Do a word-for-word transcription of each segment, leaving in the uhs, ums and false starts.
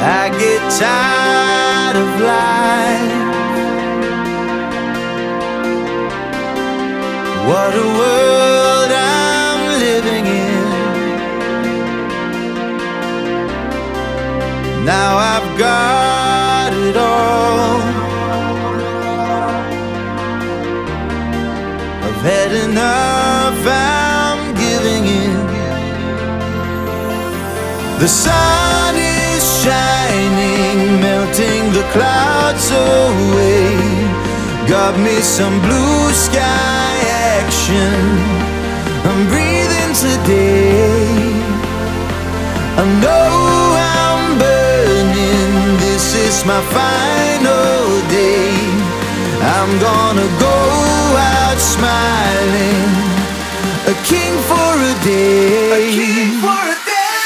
I get tired of life. What a world I'm living in. Now I've got it all. I've had enough, I'm giving in. The sun is shining, melting the clouds away. Got me some blue sky action. I'm breathing today. I know I'm burning. This is my final day. I'm gonna go out smiling, a king for a day. A king for a day.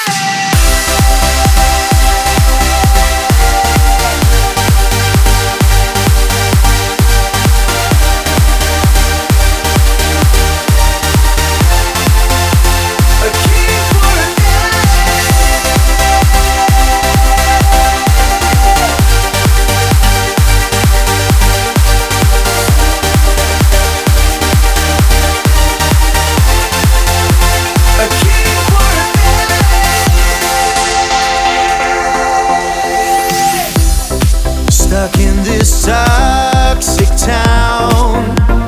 Stuck in this toxic town,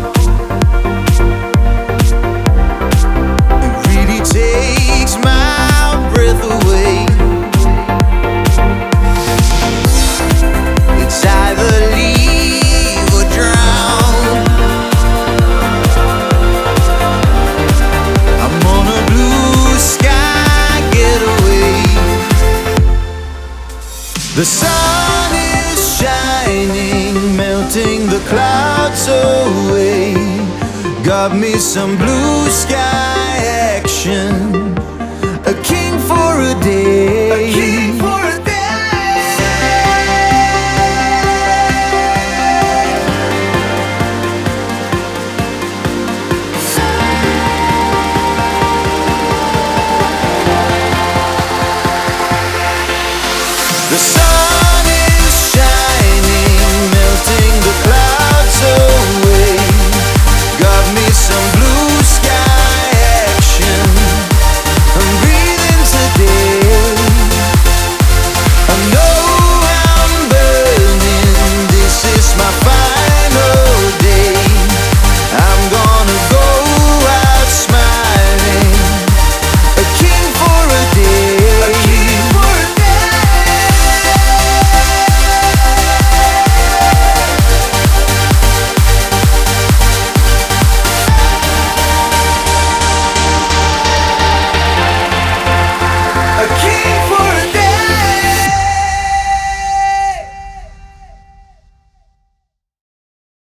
it really takes my breath away. It's either leave or drown. I'm on a blue sky getaway. The sun is shining, melting the clouds away. Got me some blue sky action, a king for a day. A king for a day. The sun